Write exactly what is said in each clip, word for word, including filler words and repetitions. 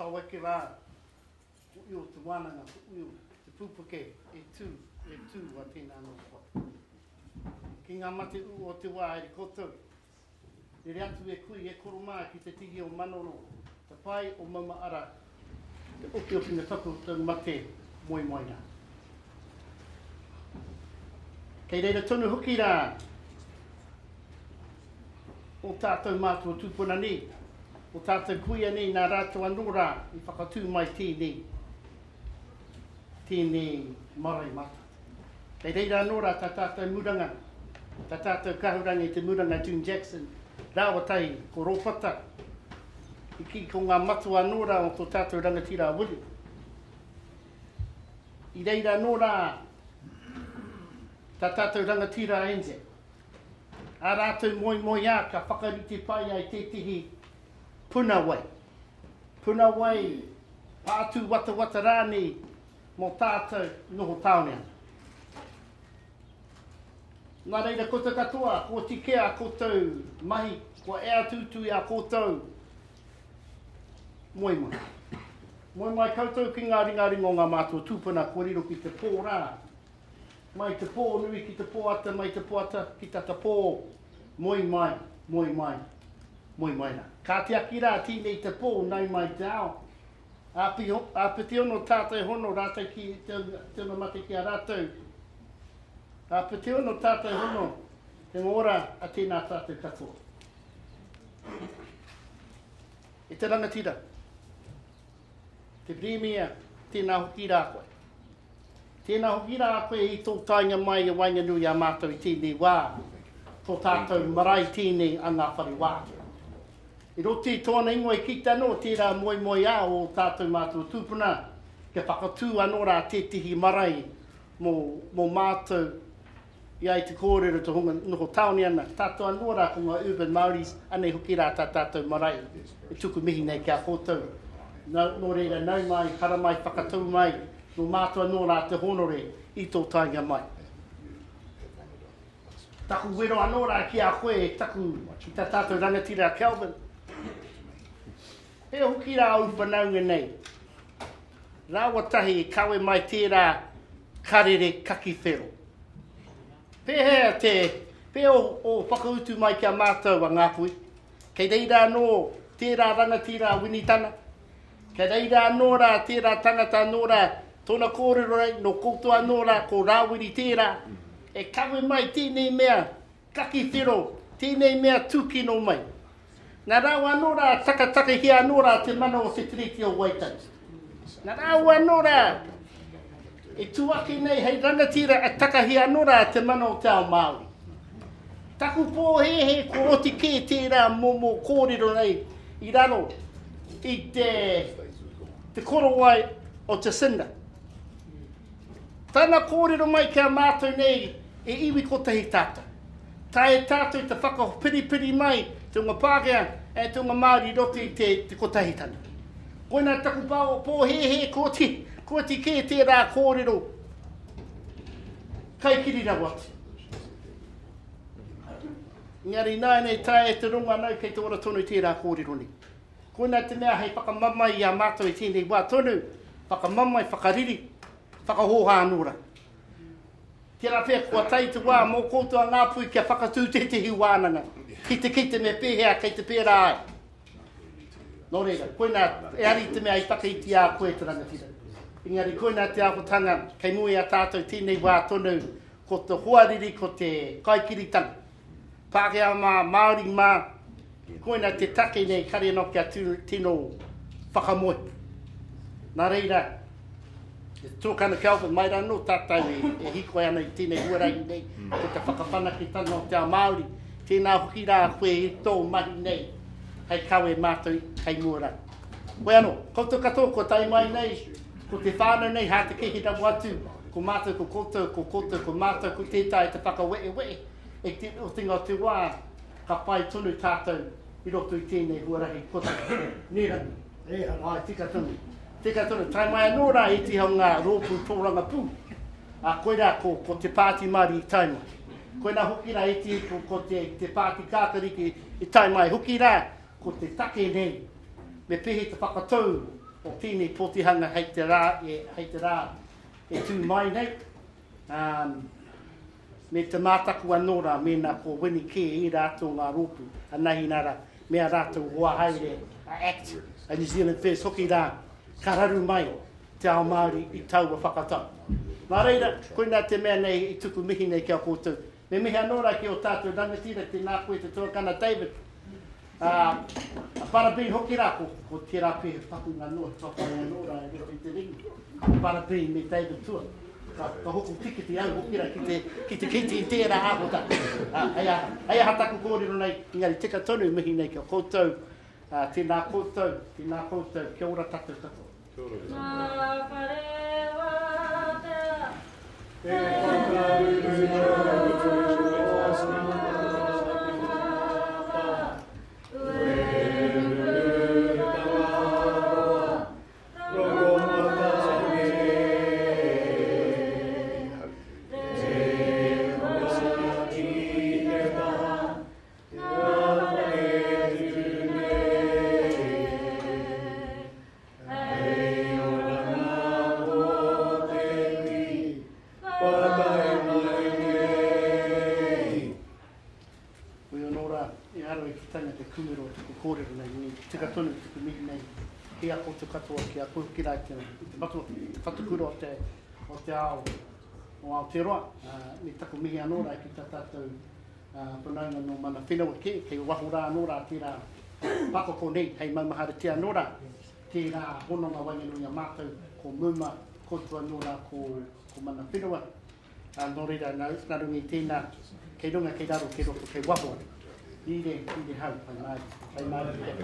whakaweke rā, ui o te wānanga, ui o te pūpuke, e tū, e tū wa tēnā no kua. Ki ngā mate u o te wā e koutou, e re atu e kui e koro mā ki te tigi o Manoro, te pai o Mama Ara, te oki oki na taku tau mate moi moina. Kei reira tonu huki rā, o tātou mātua tūpuna ni, o tātou kuia ni nā rātou anora i whakatū mai tēnei, tēnei marai mata. Kei reira anora tā tātou muranga, tā tātou kahurangi te muranga June Jackson, rāwa tai ko Ropata, i ki ko ngā matua anora o tō tātou rangatira Willi. I reira anora, tā tātou rangatira Enze, a rātou moi moi a ka whakarite pai ai te tihi puna wai. Puna wai pātū wata wata rāni mō tātou noho taonea. Nā reira koutou katoa, ko tikea koutou mahi, ko ea tūtū a koutou moi moi. Moi moi koutou ki ngā ringa ringa o ngā mātua tūpuna ko riro ki te pō rā. Mai te pō nui ki te pō ata, mai te pō ata ki tata pō. Moi mai, moi mai, moi mai nā. Ka te aki rā tīnei te pō, nei mai te ao. Āpiti ono tātou hono rātou ki te ono mate ki a rātou. Āpiti ono tātou hono, te ngora a tēnā tātou katoa. E te rangatira, te premier, tēnā hoki rā koe. Tēnā hoki rā koe i tō tainga mai e wainga nui a mātou i tēnei wā, tō tātou marae tēnei a ngā whare wā. I roti tōna ingoe ki tano, tērā moi moi a o tātou mātou tūpuna, ke whakatū anō rā te tihi marae mō, mō mātou i ai te kōrero te hunga noho taoni ana. Tātou anō rā ko ngā urban Māoris, anei hoki rā tā tātou marae, e tuku mihi nei kia kōtou. Nō, nō reira nau mai, hara mai, whakatau mai, no mātua nō rā te honore i tō tainga mai. Taku wero anō rā ki a koe, taku ki tā tātou rangatira Kelvin. He hoki rā au whanaunga nei. Rāwa tahi e kawe mai tērā karere kaki whero. Pēhea te, pēo o whakautu mai kia mātou a ngāpui. Kei reira anō tērā rangatira Winitana. Kei reira anō rā tērā tangata anō rā tōna kōrero rei, no koutua anō rā ko rāwiri tērā. E kawe mai tēnei mea kaki whiro, tēnei mea tūkino mai. Nā rāua anō rā takataka hi anō rā te mana o te tiriti o Waitangi. Nā rāua anō rā e tuaki nei hei rangatira a takahi anō rā te mana o te ao Māori. Taku pō he he ko oti kē tērā momo kōrero nei i raro i te, te korowai o te Sinda. Tāna kōrero mai kia mātou nei e iwi ko tahi tātou. Tā e tātou te whakapiripiri mai te unga Pākehā e te unga Māori roti te, te kotahitana. Koina taku pāo pō he he kōti, kōti kē tērā kōrero kai kiri rawati. Ngari nai nei tae e te runga nau kei te ora tonu tērā kōrero ni. Koina te mea hei whakamamai i a mātou i tēnei wā tonu, whakamamai, whakariri, whakahoha anura. Tērā pēr kua tai te wā mō koutua ngāpui kia whakatū te te hi wānanga. Ki te ki te me pēhea kei te pēra ai. Nō reira, koina e ari te mea i whakaiti a koe te rangatira. Engari koina te akotanga kei mui a tātou tēnei wā tonu ko te huariri ko te kaikiritanga. Pākehā mā, Māori mā, koina te take nei kare no kia tino whakamoe. Nā reira, tōkana Kelvin, mai rā no tātou e, e hiko ana i tēnei huarai nei, ko te whakawhanaki tano o te ao Māori, tēnā hoki rā koe e tō mahi nei, hei kawe mātou, hei muara. Koe anō, koutou katoa, ko tai mai nei, ko te whānau nei, hā te kehi ramu atu, ko mātou, ko koutou, ko koutou, ko mātou, ko tētai te whakawee wee, e te o tinga o te wā, ka pai tonu tātou, i roto i tēnei huarahi kota. Nera, e ai, tika tonu. Tika tonu, tai mai anō rā i te hau ngā rōpū tōranga pū. A koe rā ko, ko te pāti Māori i tai mai. Koe nā hoki rā i te, ko, ko te, te pāti kākariki i tai mai. Hoki rā ko te take nei, me pehe te whakatau o tini potihanga hei te rā, e, hei te rā, e tū mai nei. Um, me te mātaku anora, me nā ko wini ke i rātou ngā rōpu, a nahi nara, mea rātou hoa haere, a act, a New Zealand First hoki rā, ka raru mai, te ao Māori i tau a whakatau. Nā reira, koe nā te mea nei, i tuku mihi nei kia koutou. Me mihi anora ki o tātou rangatira, te nā koe te tuakana David. Uh, a parabeen hoki rā, ko, ko te rā pēhe whaku ngā noa, whakai anora, e reo i te ringi. Parabeen me David tua. Ka, ka hoku tikiti au hoki rā, ki te, ki te kiti i tērā āpota. Uh, aia, aia hataku kōrero nei, ingari tika tonu mihi nei kia koutou. Uh, tēnā koutou, tēnā koutou, kia ora tātou tātou. Kia ora. Mā wharewa tea. Te tika tonu tuku mihi nei, ki a koutou katoa, ki a kuki rai te matu, te whatukura o te, o te ao, o Aotearoa. Uh, ni taku mihi anora ki ta tātou uh, punaunga no mana whenua ke, kei wahu rā anora tērā pakoko nei, hei maumahara te anora, tērā hononga wanganui a mātou, ko muma, koutou anora, ko, ko mana whenua. Uh, nō reira, nā rungi tēnā, kei runga, kei raro, kei roko, kei waho. Ire, ire hau, pai mai, pai mai,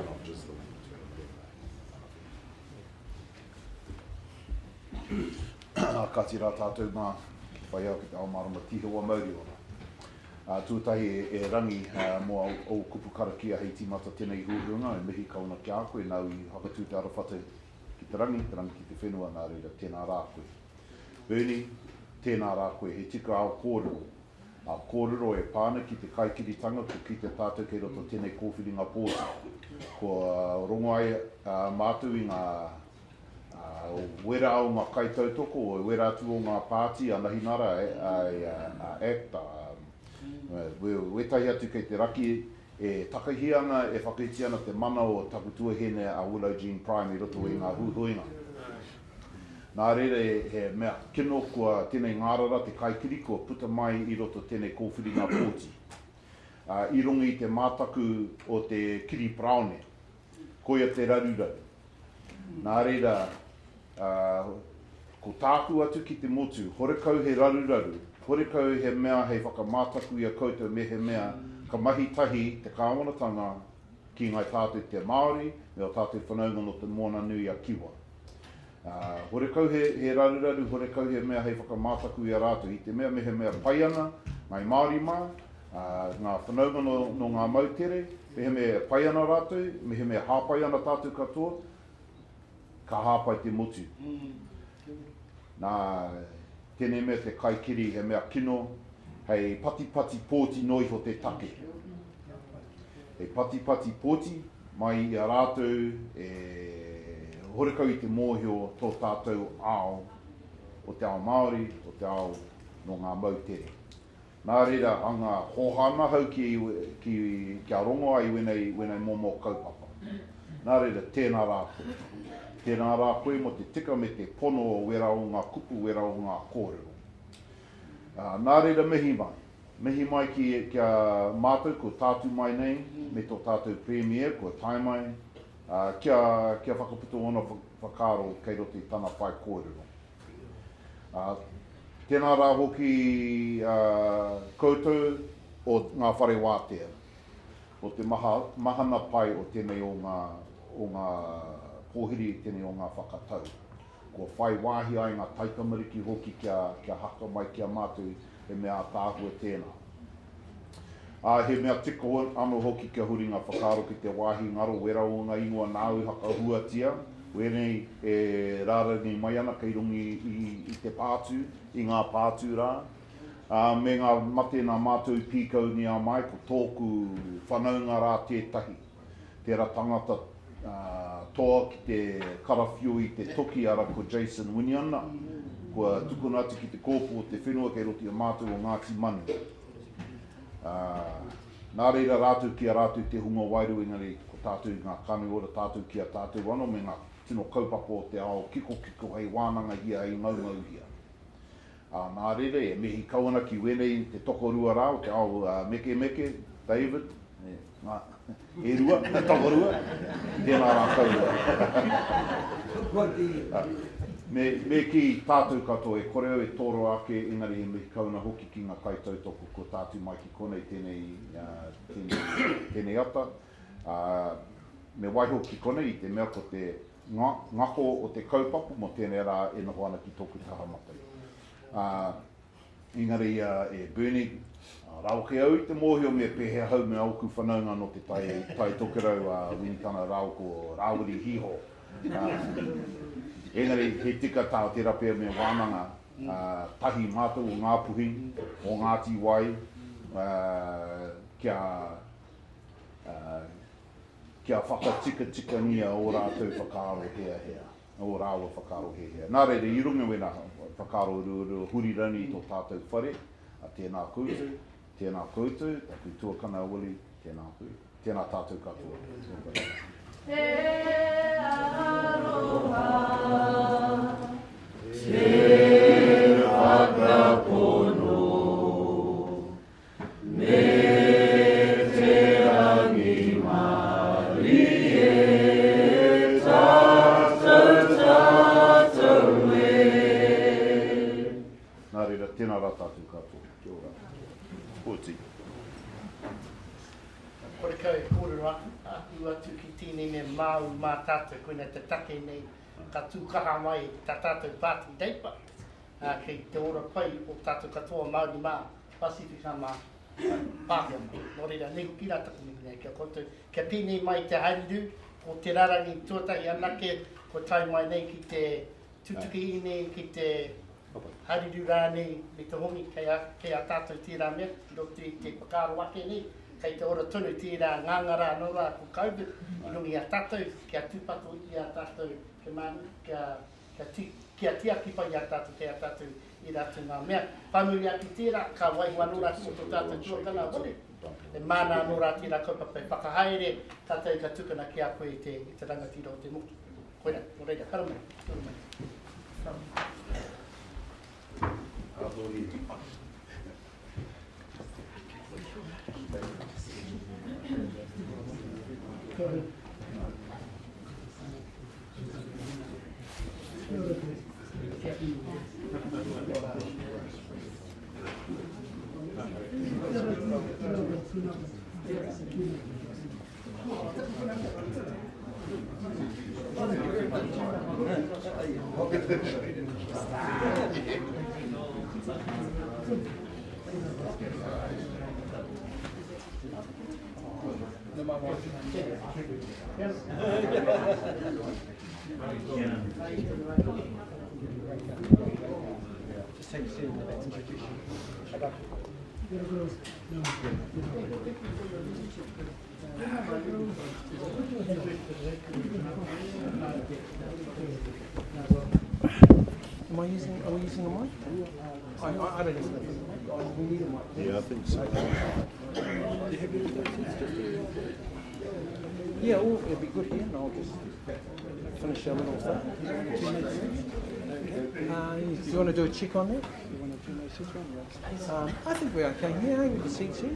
Ka tira tātou mā whai au ki te Aomarama Tihawa Māori ora. Uh, tūtahi e, e rangi uh, mō au, au kupu karakia hei tīmata tēnei hūrunga, e mihi kauna ki a koe, nau i hakatū te arawhate ki te rangi, te rangi ki te whenua, nā reira tēnā rā koe. Bernie, tēnā rā koe, he tika au kōrero. A kōrero e pāna ki te kaikiritanga ko ki te tātou kei roto tēnei kōwhiringa pōti. Ko uh, rongo ai uh, mātou i ngā uh, wera au ngā kaitautoko, o wera atu o ngā pāti, a nahi nara e a, a ekta. We, wetahi atu kei te raki e takahianga e whakaiti ana te mana o takutua hene a Willow Jean Prime i roto i ngā huhuinga. Nā reira e, he mea kino kua tēnei ngārara te kaikiri kua puta mai i roto tēnei kōwhiringa pōti. Uh, I rongi i te mātaku o te kiri praone, koia te raruraru. Nā reira, uh, ko tāku atu ki te motu, horekau he raruraru, horekau he mea hei whakamātaku i a koutou me he mea ka mahi tahi te kāwanatanga ki ngai tātou te Māori, me o tātou whanaunga no te Moana Nui a Kiwa. Uh, horekau he, he raruraru, horekau he mea hei whakamātaku i a rātou, i te mea me he mea paiana, ngai Māori mā, uh, ngā whanaunga no, no ngā mautere, me he mea paiana rātou, me he mea hāpaiana tātou katoa, ka hāpai te motu. Nā, tēnei mea te kaikiri he mea kino, hei pati-pati pōti noi ho te take. Hei pati-pati pōti, mai i a rātou, e horekau i te mōhio tō tātou ao, o te ao Māori, o te ao no ngā mautere. Nā reira, anga hohana hau ki, ki, ki a rongo ai wenei, wenei momo kaupapa. Nā reira, tēnā rā koe. Tēnā rā koe mo te tika me te pono o wera o ngā kupu, wera o ngā kōrero. Uh, nā reira mihi mai. Mihi mai ki, ki a mātou ko tātu mai nei, me tō tātou premier, ko tai mai, Uh, kia, kia whakaputu ona whakaro kei roto i tana whai kōrero. Uh, tēnā rā hoki uh, koutou o ngā whare wātea. O te maha, mahana pai o tēnei o ngā, o ngā pōhiri, tēnei o ngā whakatau. Ko whai wāhi ai ngā taikamariki hoki kia, kia haka mai kia mātou e mea tāhua tēnā. Uh, he mea tiko anō hoki kia huri ngā whakaaro ki te wāhi ngaro wera o ngā ingoa nāu haka huatia. Wenei e rārangi mai ana kei rungi i, i te pātū, i ngā pātū rā. Uh, me ngā mate nā mātou pīkau ni a mai ko tōku whanaunga rā tētahi. Tērā tangata uh, toa ki te karawhiu i te toki ara ko Jason Winiana, kua tukuna atu ki te kōpū o te whenua kei roti o mātou o Ngāti Manu. Uh, nā reira rātou ki a rātou te hunga wairu engari ko tātou ngā kanu ora tātou ki a tātou wano me ngā tino kaupapa o te ao kiko kiko hei wānanga hia hei ngaungau hia. Uh, nā reira e mehi kawana ki wenei te tokorua rā o te ao uh, meke meke, David, e, ngā, e rua, tokorua, tēnā rā kaua. uh, me, me ki tātou katoa e koreo e toro ake engari e mehi kauna hoki ki ngā kaitautoko ko tātou mai ki konei tēnei, uh, tēnei, tēnei ata. Uh, me waiho ki konei i te mea ko te ngā, ngako o te kaupapu mo tēnei rā e noho ana ki tōku tahamatai. Uh, engari uh, e Bernie, uh, rau ke au i te mōhio me pehea hau me auku whanaunga no te tai, tai tokerau a uh, Winitana rau ko Rauri Hiho. Uh, engari he tika tāo te rapea me wānanga, uh, tahi mātou o ngā puhi, o Ngāti Wai, uh, kia, uh, kia whakatika tika nia o rātou whakaaro hea hea, o rāua whakaaro hea hea. Nā reire, i runga wena whakaaro ruru hurirani i tō tātou whare, a tēnā koutou, tēnā koutou, taku tuakana wali, tēnā koutou, tēnā tātou katoa. Te aroha, te whakapono, me te rangi mari e tātou tātou e. Nā reira, tēnā rā tātou katoa. Kia ora. Pōti. Kore kau e kōrero atu atu ki tēnei me māu mā tātou koina te take nei ka tūkaha mai tā tātou pāti teipa. Uh, kei te ora pai o tātou katoa Māori mā Pasifika mā Pāhia mā. Nō reira, nehu ki rā taku miku nei kia koutou. Kia tēnei mai te hairiru o te rarangi tuatahi anake ko tai mai nei ki te tutuki i nei ki te hairiru rānei me te hongi kei a, kei a tātou tērā mea ki roto i te whakaaro wake nei. Kei te ora tonu tērā ngangara anō rā ko COVID, i rungi a tātou, kia tūpato i a tātou, ke manu, kia, kia, ti, kia tiaki pai a tātou, kia tātou i rātou ngā mea. Whanuri aki tērā, ka waihu anō rā ki tō tātou tuakana wale. E mana anō rā tērā kaupapa e whakahaere, tātou ka tukana ki a koe i te, i te rangatira o te motu. Koina, o reira, karamai. Karamai. Just take a seat and let's introduce Am I using, are we using a mic? I, I, I don't use it. We need a mic. Yeah, I think so. Yeah, oh, it'll be good here, and I'll just finish our little stuff. Uh, do you want to do a check on that? You want to do no seats on? Um, I think we're okay here, yeah, with the seats here.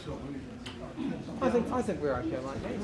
I think I think we're okay like that.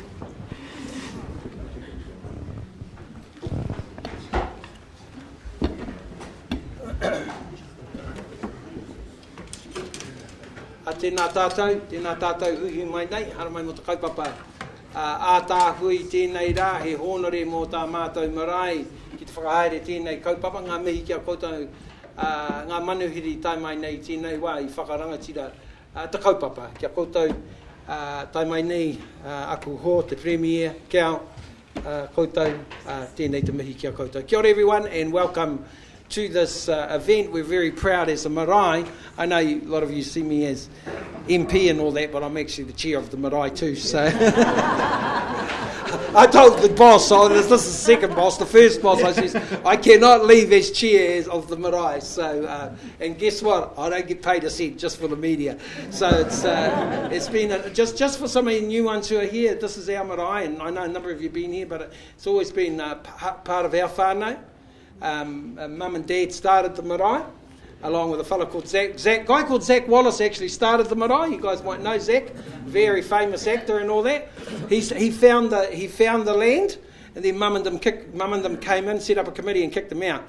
A tēnā tātou, tēnā tātou uhi mai nei, hara mai mo te kaupapa. Uh, a tāhui tēnei rā, he honore mō tā mātou marae, ki te whakahaere tēnei kaupapa, ngā mihi kia koutou, uh, ngā manuhiri tai mai nei tēnei wā i whakarangatira uh, te kaupapa, kia koutou, uh, tai mai nei uh, aku ho, te premier, kia uh, koutou, uh, tēnei te mihi kia koutou. Kia ora everyone and welcome to this uh, event. We're very proud as a marae. I know you, a lot of you see me as M P and all that, but I'm actually the chair of the marae too. So I told the boss, oh, this, this is the second boss, the first boss, I says, I cannot leave as chair of the marae. So, uh, and guess what? I don't get paid a cent just for the media. So it's uh, it's been, a, just just for some of the new ones who are here, this is our marae, and I know a number of you have been here, but it's always been uh, p- part of our whānau. Um, uh, Mum and Dad started the marae, along with a fellow called Zach. Zach, guy called Zach Wallace actually started the marae. You guys might know Zach, very famous actor and all that. He's, he found the he found the land, and then Mum and them kick, Mum and them came in, set up a committee, and kicked them out.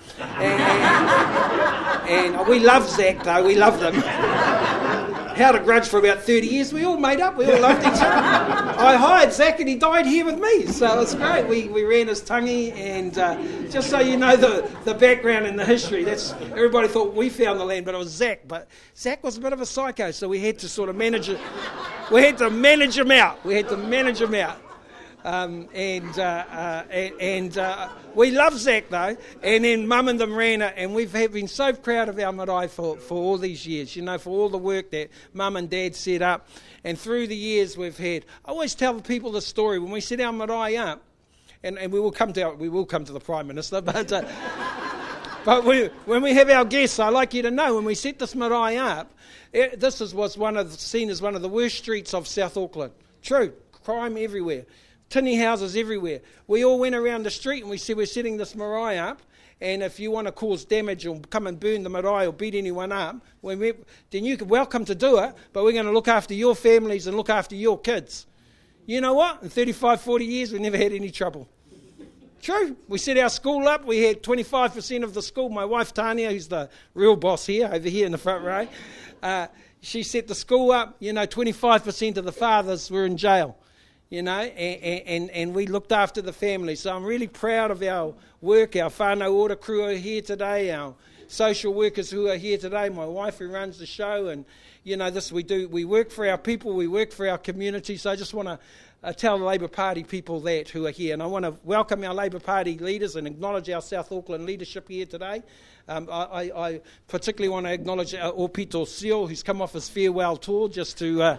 And, and we loved Zach though. We loved him. Held a grudge for about thirty years. We all made up. We all loved each other. I hired Zach and he died here with me. So it's great. We we ran his tangi, and uh, just so you know the, the background and the history, that's everybody thought we found the land, but it was Zach. But Zach was a bit of a psycho, so we had to sort of manage it. We had to manage him out. We had to manage him out. Um, and uh, uh, and, and uh, we love Zach though, and then Mum and them ran it, and we've been so proud of our marae for, for all these years, you know, for all the work that Mum and Dad set up, and through the years we've had. I always tell people the story when we set our marae up, and, and we will come to our, we will come to the Prime Minister, but uh, but we, when we have our guests, I like you to know when we set this marae up, it, this is, was one of the, seen as one of the worst streets of South Auckland. True, crime everywhere. Tinny houses everywhere. We all went around the street and we said we're setting this marae up, and if you want to cause damage or come and burn the marae or beat anyone up, when we, then you're welcome to do it, but we're going to look after your families and look after your kids. You know what? In thirty-five, forty years, we never had any trouble. True. We set our school up. We had twenty-five percent of the school. My wife, Tania, who's the real boss here, over here in the front row, uh, she set the school up. You know, twenty-five percent of the fathers were in jail. You know, and, and, and we looked after the family. So I'm really proud of our work. Our whānau order crew are here today, our social workers who are here today, my wife who runs the show, and, you know, this we do. We work for our people, we work for our community. So I just want to uh, tell the Labour Party people that who are here. And I want to welcome our Labour Party leaders and acknowledge our South Auckland leadership here today. Um, I, I, I particularly want to acknowledge our Opito Sio, who's come off his farewell tour just to... Uh,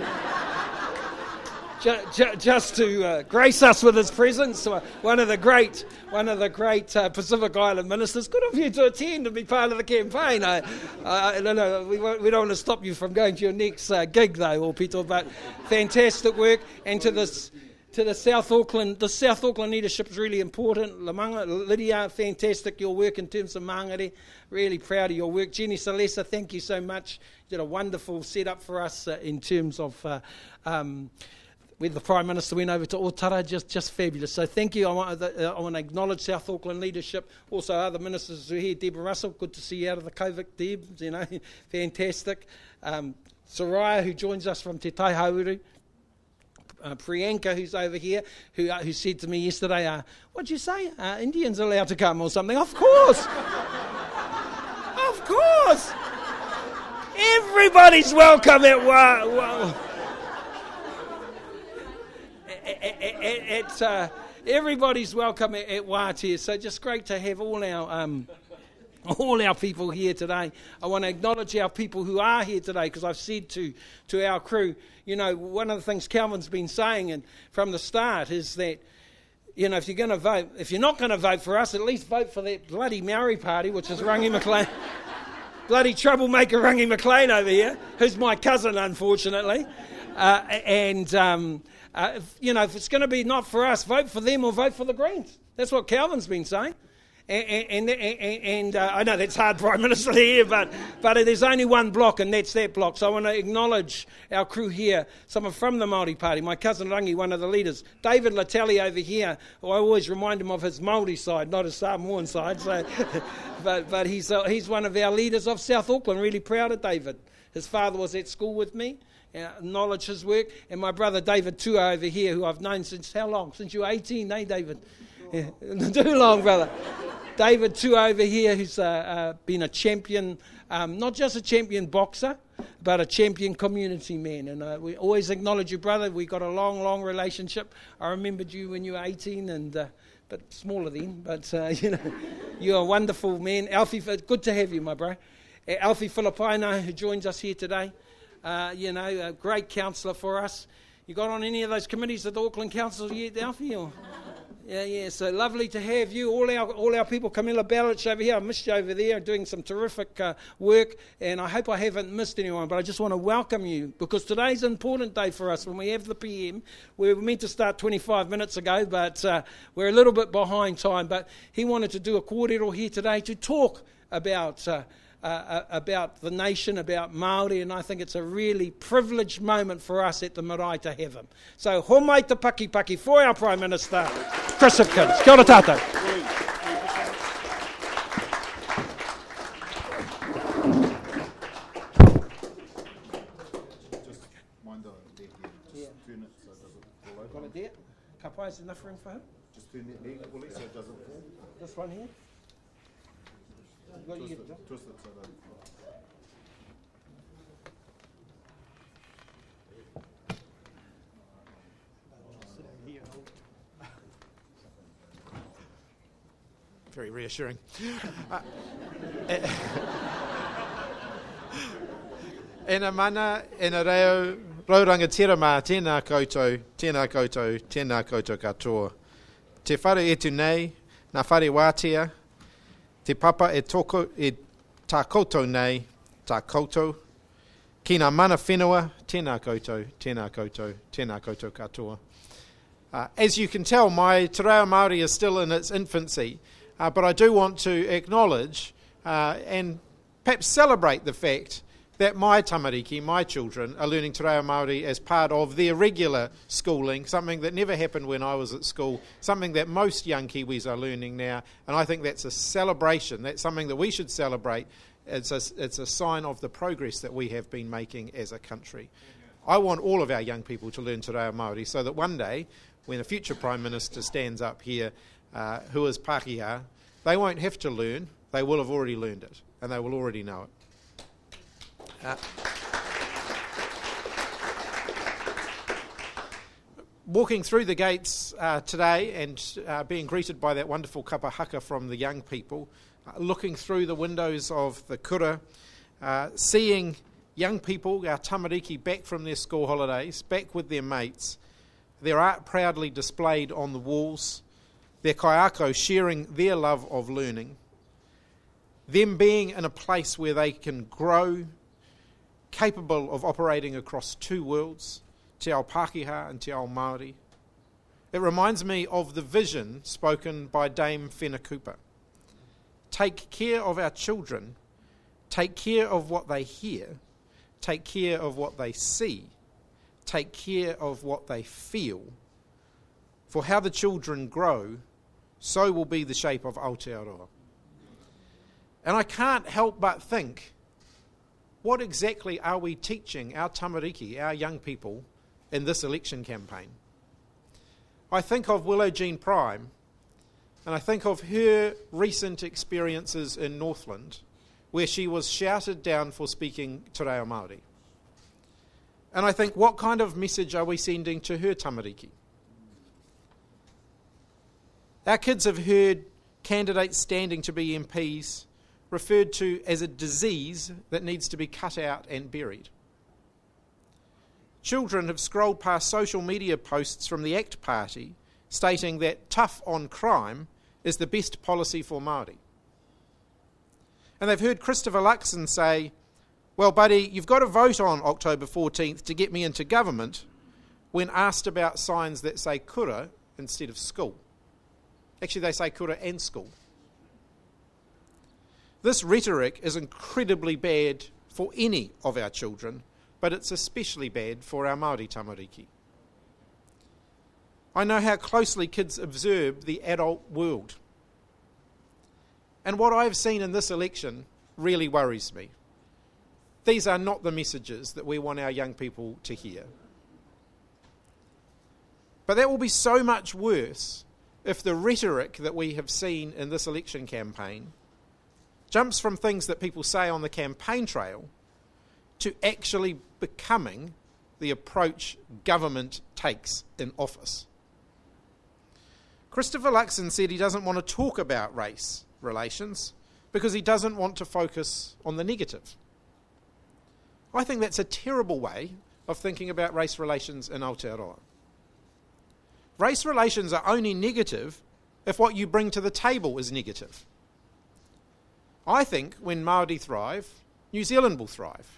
Just to uh, grace us with his presence, uh, one of the great, one of the great uh, Pacific Island ministers. Good of you to attend and be part of the campaign. I, I, no, no, we, we don't want to stop you from going to your next uh, gig, though, Opito. But fantastic work, and to this, to the South Auckland, the South Auckland leadership is really important. Lamanga, Lydia, fantastic your work in terms of Māngere. Really proud of your work. Jenny Salesa, thank you so much. You did a wonderful setup for us uh, in terms of. Uh, um, When the Prime Minister went over to Otara, just just fabulous. So thank you. I want, uh, I want to acknowledge South Auckland leadership. Also other ministers who are here. Deborah Russell, good to see you out of the COVID, Deb. You know, fantastic. Um, Soraya, who joins us from Te Taihauru. Uh, Priyanka, who's over here, who uh, who said to me yesterday, uh, what'd you say? Uh, Indians are allowed to come or something? Of course. Of course. Everybody's welcome at Wa... Wa- It's uh, everybody's welcome at, at Wātea, so just great to have all our um, all our people here today. I want to acknowledge our people who are here today, because I've said to to our crew, you know, one of the things Calvin's been saying and from the start is that, you know, if you're going to vote, if you're not going to vote for us, at least vote for that bloody Maori party, which is Rangi McLean. Bloody troublemaker Rangi McLean over here, who's my cousin, unfortunately, uh, and. Um, Uh, if, you know, if it's going to be not for us, vote for them or vote for the Greens. That's what Calvin's been saying. And, and, and, and uh, I know that's hard, Prime Minister, here, but but there's only one block, and that's that block. So I want to acknowledge our crew here, some are from the Māori Party. My cousin Rangi, one of the leaders. David Latali over here, who I always remind him of his Māori side, not his Samoan side. So, but but he's uh, he's one of our leaders of South Auckland. Really proud of David. His father was at school with me. Acknowledge his work, and my brother David Tua over here, who I've known since how long? Since you were eighteen, eh, David? Yeah. Too long, brother. David Tua over here, who's uh, uh, been a champion, um, not just a champion boxer, but a champion community man. And uh, we always acknowledge you, brother. We got a long, long relationship. I remembered you when you were eighteen, and uh, but smaller then. But uh, you know, you're a wonderful man, Alfie. Good to have you, my bro. Uh, Alfie Filipaina, who joins us here today. Uh, you know, a great counsellor for us. You got on any of those committees at the Auckland Council yet, Alfie? Or? Yeah, yeah, so lovely to have you, all our all our people. Camilla Balich over here, I missed you over there, doing some terrific uh, work, and I hope I haven't missed anyone, but I just want to welcome you, because today's an important day for us when we have the P M. We were meant to start twenty-five minutes ago, but uh, we're a little bit behind time, but he wanted to do a kōrero here today to talk about uh, Uh, about the nation, about Māori, and I think it's a really privileged moment for us at the marae to have him. So, ho mai te paki paki for our Prime Minister, Chris Hipkins. Kia ora tātou. Just mind the leg here. Just Yeah. turn it so it doesn't fall over. Got it there? Ka pai, is enough room for him? Just turn that leg, Willie, so it doesn't fall. This one here? You got Twist your- it, twist it so that. Very reassuring. Uh, Ena mana, ena reo, rauranga tira mā, tēnā koutou, tēnā koutou, tēnā koutou katoa. Te whare etu nei, nā whare wātea, te papa e, toko, e tā koutou nei, tā koutou. Ki nā mana whenua, tēnā koutou, tēnā koutou, tēnā koutou katoa. Uh, as you can tell, my te reo Māori is still in its infancy, uh, but I do want to acknowledge uh, and perhaps celebrate the fact that my tamariki, my children, are learning te reo Māori as part of their regular schooling, something that never happened when I was at school, something that most young Kiwis are learning now, and I think that's a celebration. That's something that we should celebrate. It's a, it's a sign of the progress that we have been making as a country. I want all of our young people to learn te reo Māori so that one day, when a future Prime Minister stands up here uh, who is Pākehā, they won't have to learn, they will have already learned it, and they will already know it. Uh, walking through the gates uh, today and uh, being greeted by that wonderful kapa haka from the young people, uh, looking through the windows of the kura, uh, seeing young people, our tamariki, back from their school holidays, back with their mates, their art proudly displayed on the walls, their kaiako sharing their love of learning, them being in a place where they can grow, capable of operating across two worlds, te ao Pākehā and te ao Māori. It reminds me of the vision spoken by Dame Whenekupa. Take care of our children, take care of what they hear, take care of what they see, take care of what they feel. For how the children grow, so will be the shape of Aotearoa. And I can't help but think, what exactly are we teaching our tamariki, our young people, in this election campaign? I think of Willow Jean Prime, and I think of her recent experiences in Northland, where she was shouted down for speaking te reo Māori. And I think, what kind of message are we sending to her tamariki? Our kids have heard candidates standing to be M Ps referred to as a disease that needs to be cut out and buried. Children have scrolled past social media posts from the ACT Party stating that tough on crime is the best policy for Māori. And they've heard Christopher Luxon say, well, buddy, you've got to vote on October fourteenth to get me into government, when asked about signs that say kura instead of school. Actually, they say kura and school. This rhetoric is incredibly bad for any of our children, but it's especially bad for our Māori tamariki. I know how closely kids observe the adult world. And what I've seen in this election really worries me. These are not the messages that we want our young people to hear. But that will be so much worse if the rhetoric that we have seen in this election campaign jumps from things that people say on the campaign trail to actually becoming the approach government takes in office. Christopher Luxon said he doesn't want to talk about race relations because he doesn't want to focus on the negative. I think that's a terrible way of thinking about race relations in Aotearoa. Race relations are only negative if what you bring to the table is negative. I think when Māori thrive, New Zealand will thrive.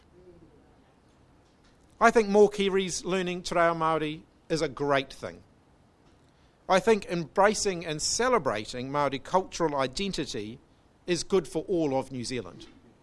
I think more Kiwis learning Te Reo Māori is a great thing. I think embracing and celebrating Māori cultural identity is good for all of New Zealand.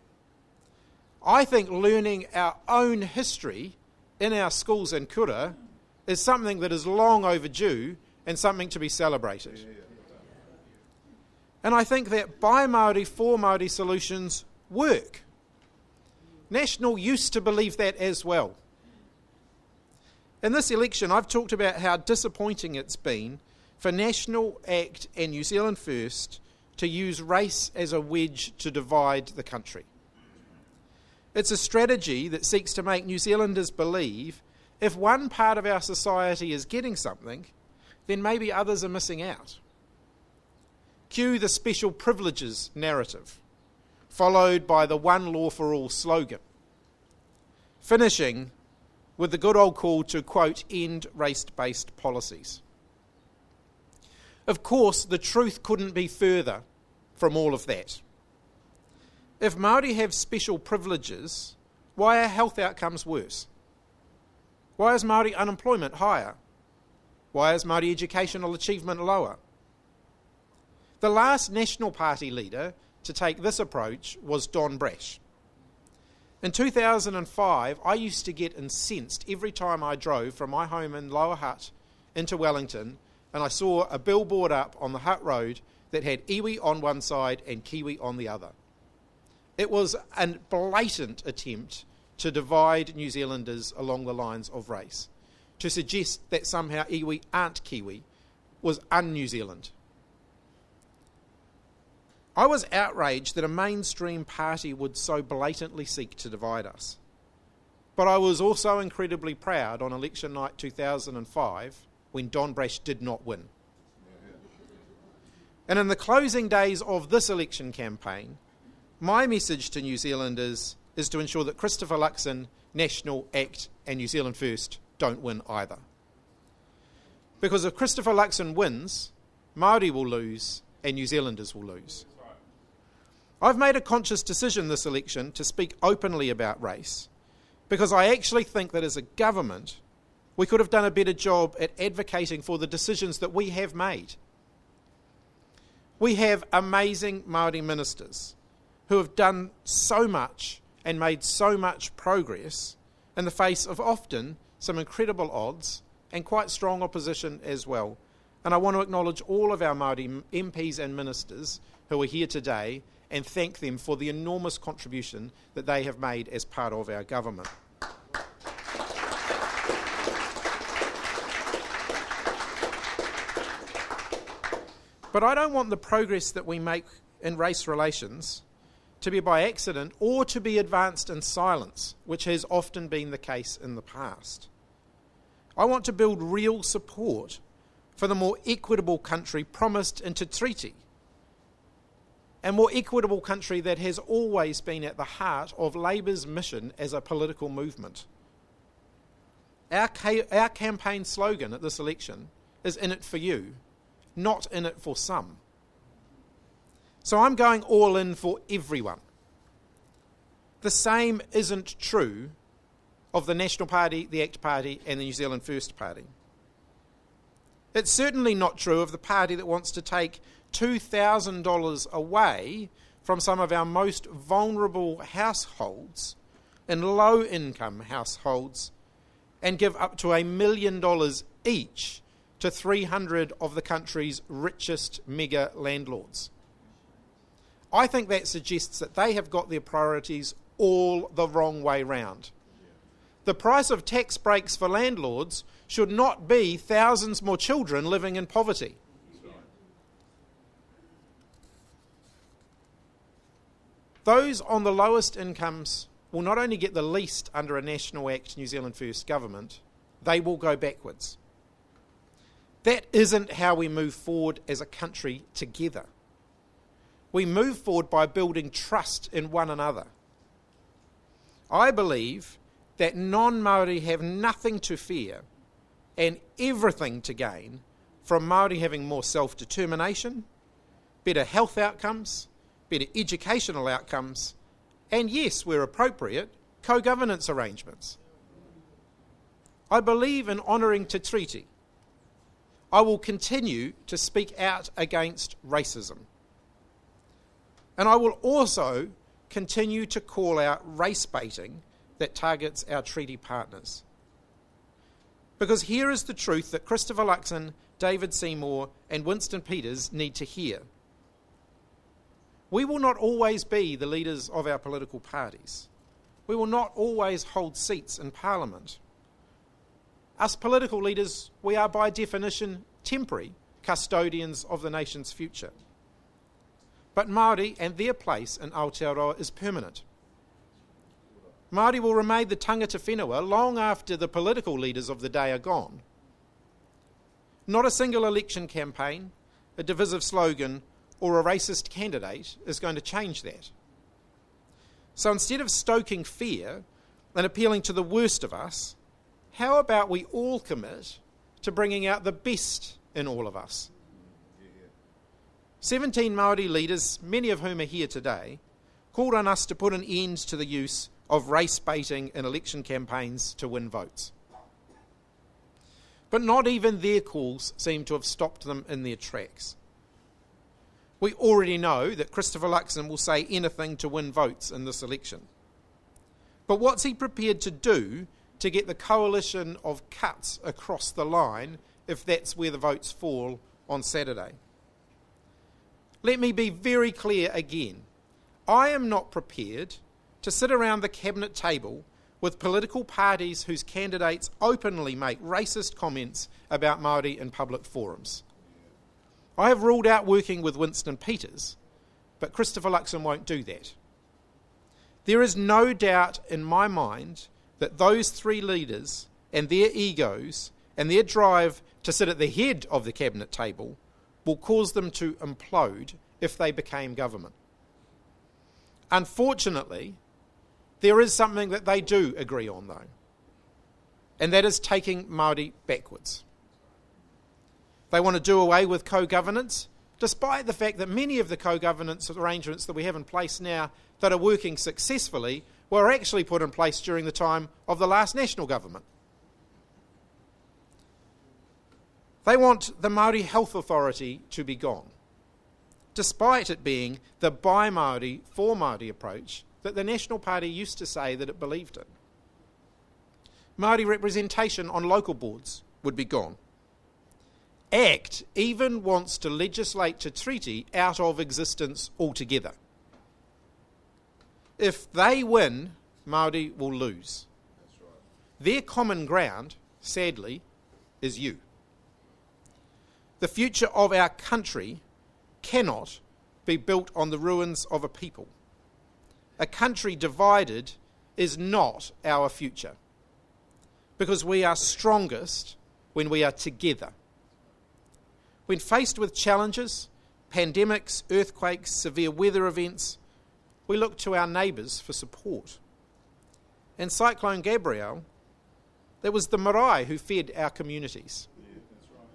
I think learning our own history in our schools and kura is something that is long overdue and something to be celebrated. And I think that by Māori, for Māori solutions work. National used to believe that as well. In this election, I've talked about how disappointing it's been for National, ACT and New Zealand First to use race as a wedge to divide the country. It's a strategy that seeks to make New Zealanders believe if one part of our society is getting something, then maybe others are missing out. Cue the special privileges narrative, followed by the one law for all slogan, finishing with the good old call to, quote, end race-based policies. Of course, the truth couldn't be further from all of that. If Māori have special privileges, why are health outcomes worse? Why is Māori unemployment higher? Why is Māori educational achievement lower? The last National Party leader to take this approach was Don Brash. In two thousand five, I used to get incensed every time I drove from my home in Lower Hutt into Wellington and I saw a billboard up on the Hutt Road that had iwi on one side and kiwi on the other. It was a blatant attempt to divide New Zealanders along the lines of race, to suggest that somehow iwi aren't Kiwi was un-New Zealand. I was outraged that a mainstream party would so blatantly seek to divide us. But I was also incredibly proud on election night two thousand five when Don Brash did not win. And in the closing days of this election campaign, my message to New Zealanders is to ensure that Christopher Luxon, National, ACT and New Zealand First don't win either. Because if Christopher Luxon wins, Māori will lose and New Zealanders will lose. I've made a conscious decision this election to speak openly about race because I actually think that as a government we could have done a better job at advocating for the decisions that we have made. We have amazing Māori ministers who have done so much and made so much progress in the face of often some incredible odds and quite strong opposition as well. And I want to acknowledge all of our Māori M Ps and ministers who are here today and thank them for the enormous contribution that they have made as part of our government. But I don't want the progress that we make in race relations to be by accident or to be advanced in silence, which has often been the case in the past. I want to build real support for the more equitable country promised in Te Treaty, a more equitable country that has always been at the heart of Labour's mission as a political movement. Our, ca- our campaign slogan at this election is "In it for you," not "in it for some." So I'm going all in for everyone. The same isn't true of the National Party, the ACT Party and the New Zealand First Party. It's certainly not true of the party that wants to take two thousand dollars away from some of our most vulnerable households and low-income households and give up to a million dollars each to three hundred of the country's richest mega landlords. I think that suggests that they have got their priorities all the wrong way round. The price of tax breaks for landlords should not be thousands more children living in poverty. Those on the lowest incomes will not only get the least under a National ACT New Zealand First government, they will go backwards. That isn't how we move forward as a country together. We move forward by building trust in one another. I believe that non-Māori have nothing to fear and everything to gain from Māori having more self-determination, better health outcomes, better educational outcomes, and yes, where appropriate, co-governance arrangements. I believe in honouring Te Treaty. I will continue to speak out against racism. And I will also continue to call out race baiting that targets our treaty partners. Because here is the truth that Christopher Luxon, David Seymour and Winston Peters need to hear. We will not always be the leaders of our political parties. We will not always hold seats in Parliament. Us political leaders, we are by definition temporary custodians of the nation's future. But Māori and their place in Aotearoa is permanent. Māori will remain the tangata whenua long after the political leaders of the day are gone. Not a single election campaign, a divisive slogan, or a racist candidate is going to change that. So instead of stoking fear and appealing to the worst of us, how about we all commit to bringing out the best in all of us? seventeen Māori leaders, many of whom are here today, called on us to put an end to the use of race baiting in election campaigns to win votes. But not even their calls seem to have stopped them in their tracks. We already know that Christopher Luxon will say anything to win votes in this election. But what's he prepared to do to get the coalition of cuts across the line if that's where the votes fall on Saturday? Let me be very clear again. I am not prepared to sit around the cabinet table with political parties whose candidates openly make racist comments about Māori in public forums. I have ruled out working with Winston Peters, but Christopher Luxon won't do that. There is no doubt in my mind that those three leaders and their egos and their drive to sit at the head of the cabinet table will cause them to implode if they became government. Unfortunately, there is something that they do agree on, though, and that is taking Māori backwards. They want to do away with co-governance, despite the fact that many of the co-governance arrangements that we have in place now that are working successfully were actually put in place during the time of the last national government. They want the Māori Health Authority to be gone, despite it being the by Māori, for Māori approach that the National Party used to say that it believed in. Māori representation on local boards would be gone. ACT even wants to legislate Te Treaty out of existence altogether. If they win, Māori will lose. That's right. Their common ground, sadly, is you. The future of our country cannot be built on the ruins of a people. A country divided is not our future, because we are strongest when we are together. When faced with challenges, pandemics, earthquakes, severe weather events, we look to our neighbours for support. In Cyclone Gabrielle, there was the marae who fed our communities. Yeah, that's right.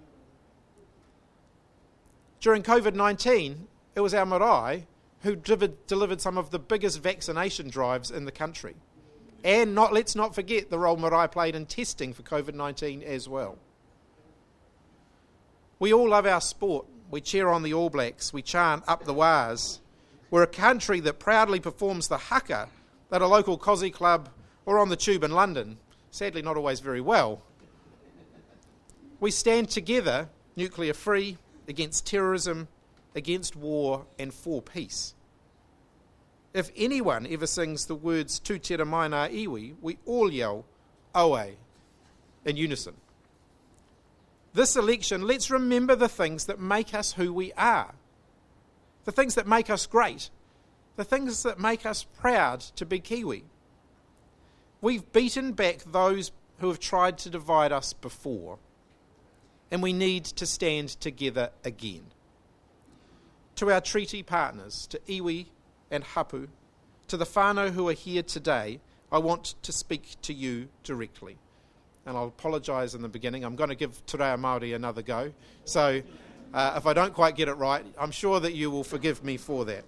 During COVID nineteen, it was our marae who delivered, delivered some of the biggest vaccination drives in the country. And not, let's not forget the role marae played in testing for COVID nineteen as well. We all love our sport. We cheer on the All Blacks. We chant up the Wars. We're a country that proudly performs the haka at a local Cosy club or on the tube in London. Sadly, not always very well. We stand together, nuclear-free, against terrorism, against war and for peace. If anyone ever sings the words Tu tera mai ngā iwi, we all yell, Oe, in unison. This election, let's remember the things that make us who we are, the things that make us great, the things that make us proud to be Kiwi. We've beaten back those who have tried to divide us before, and we need to stand together again. To our treaty partners, to iwi and hapu, to the whānau who are here today, I want to speak to you directly. And I'll apologise in the beginning. I'm going to give Te Reo Māori another go. So uh, if I don't quite get it right, I'm sure that you will forgive me for that.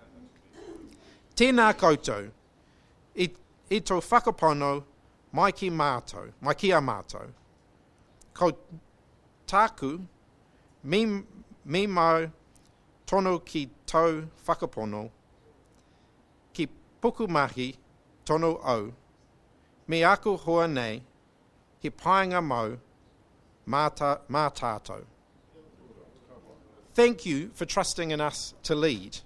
Tēnā koutou, i, i tō whakapono mai ki mātou, mai ki a mātou. Ko tāku, mi, mi mau tono ki tau whakapono, ki pukumahi tono au, me aku hoa nei, he painga mau, mā tā- mā tātou. Thank you for trusting in us to lead.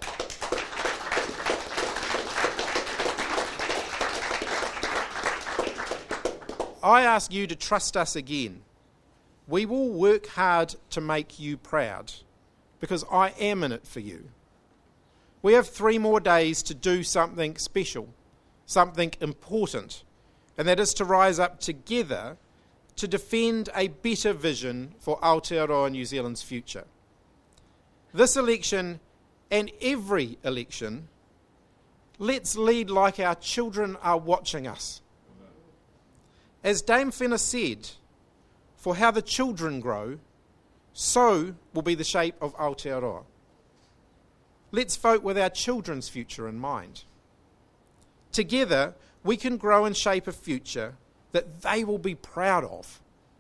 I ask you to trust us again. We will work hard to make you proud, because I am in it for you. We have three more days to do something special, something important, and that is to rise up together to defend a better vision for Aotearoa New Zealand's future. This election, and every election, let's lead like our children are watching us. As Dame Whena said, for how the children grow, so will be the shape of Aotearoa. Let's vote with our children's future in mind. Together, we can grow and shape a future that they will be proud of.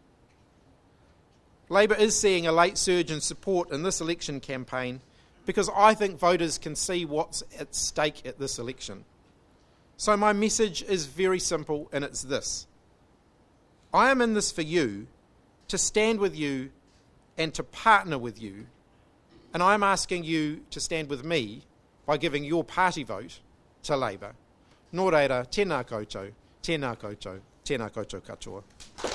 Labour is seeing a late surge in support in this election campaign because I think voters can see what's at stake at this election. So my message is very simple, and it's this. I am in this for you, to stand with you and to partner with you, and I'm asking you to stand with me by giving your party vote to Labour. Nō reira, tēnā koutou, tēnā koutou, tēnā koutou katoa.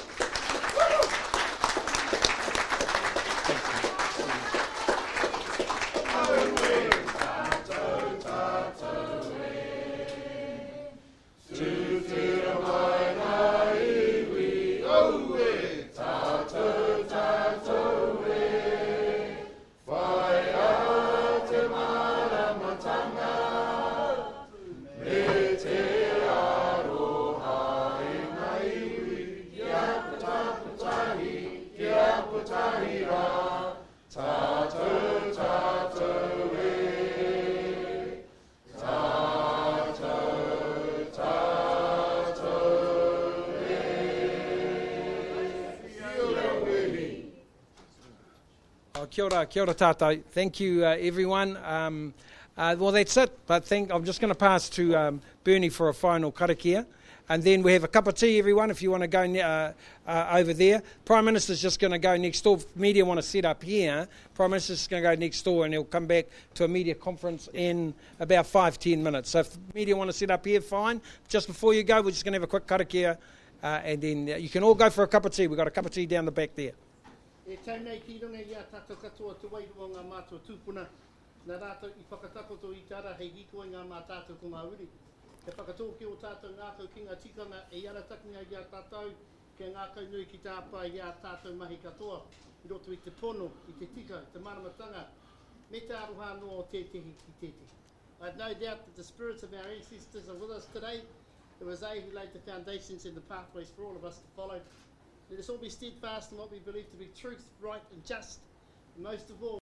Kia ora, kia ora tātou. Thank you, uh, everyone. Um, uh, well, that's it. But think I'm just going to pass to um, Bernie for a final karakia. And then we have a cup of tea, everyone, if you want to go uh, uh, over there. Prime Minister's just going to go next door. If media want to set up here, Prime Minister's going to go next door and he'll come back to a media conference in about five, ten minutes. So if media want to set up here, fine. Just before you go, we're just going to have a quick karakia. Uh, and then uh, you can all go for a cup of tea. We've got a cup of tea down the back there. E taunei ki runga i a tātou katoa te wairua ngā mātua tūpuna. Nā rātou i whakatakoto i tāra hei hiko i ngā mā tātou ko ngā uri. He whakatōke o tātou ngākau ki ngā tikanga e ara takinga i a tātou, ke ngākau nui ki tāpā i a tātou mahi katoa. I roto i te pono, i te tika, te maramatanga. Me te aroha noa o te tehi ki tete. I have no doubt that the spirits of our ancestors are with us today. It was they who laid the foundations and the pathways for all of us to follow. Let us all be steadfast in what we believe to be truth, right and just, and most of all,